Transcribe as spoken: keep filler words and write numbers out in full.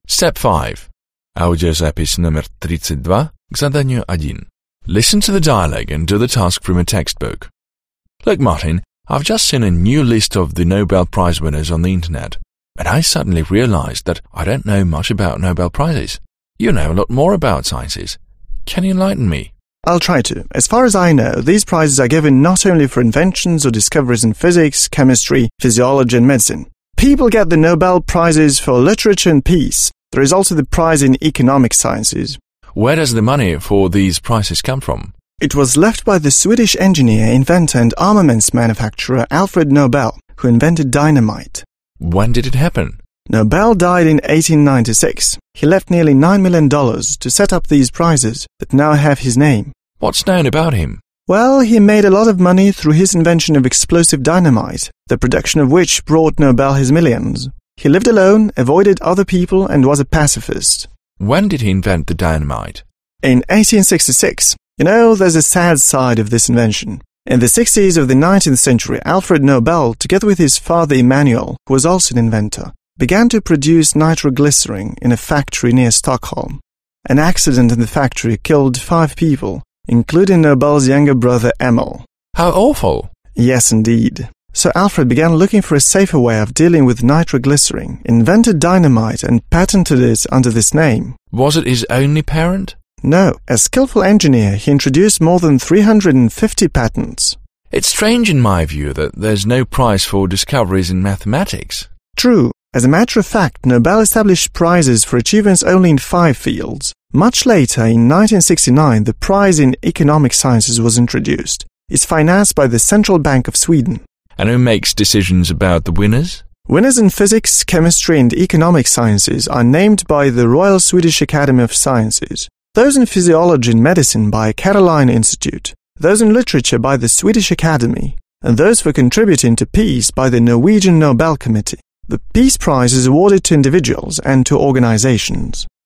Step five. Аудиозапись номер тридцать два к заданию один. Listen to the dialogue and do the task from a textbook. Look, Martin, I've just seen a new list of the Nobel Prize winners on the internet, and I suddenly realized that I don't know much about Nobel Prizes. You know a lot more about sciences. Can you enlighten me? I'll try to. As far as I know, these prizes are given not only for inventions or discoveries in physics, chemistry, physiology and medicine. People get the Nobel Prizes for literature and peace. There is also the prize in economic sciences. Where does the money for these prizes come from? It was left by the Swedish engineer, inventor and armaments manufacturer Alfred Nobel, who invented dynamite. When did it happen? Nobel died in eighteen ninety-six. He left nearly nine million dollars to set up these prizes that now have his name. What's known about him? Well, he made a lot of money through his invention of explosive dynamite, the production of which brought Nobel his millions. He lived alone, avoided other people, and was a pacifist. When did he invent the dynamite? In eighteen sixty-six. You know, there's a sad side of this invention. In the sixties of the nineteenth century, Alfred Nobel, together with his father Emanuel, who was also an inventor, began to produce nitroglycerin in a factory near Stockholm. An accident in the factory killed five people, including Nobel's younger brother Emil. How awful! Yes, indeed. So Alfred began looking for a safer way of dealing with nitroglycerin, invented dynamite and patented it under this name. Was it his only parent? No. As skillful engineer, he introduced more than three hundred fifty patents. It's strange in my view that there's no prize for discoveries in mathematics. True. As a matter of fact, Nobel established prizes for achievements only in five fields. Much later, in nineteen sixty-nine, the prize in economic sciences was introduced. It's financed by the Central Bank of Sweden. And who makes decisions about the winners? Winners in physics, chemistry and economic sciences are named by the Royal Swedish Academy of Sciences. Those in physiology and medicine by Karoline Institute. Those in literature by the Swedish Academy. And those for contributing to peace by the Norwegian Nobel Committee. The Peace Prize is awarded to individuals and to organizations.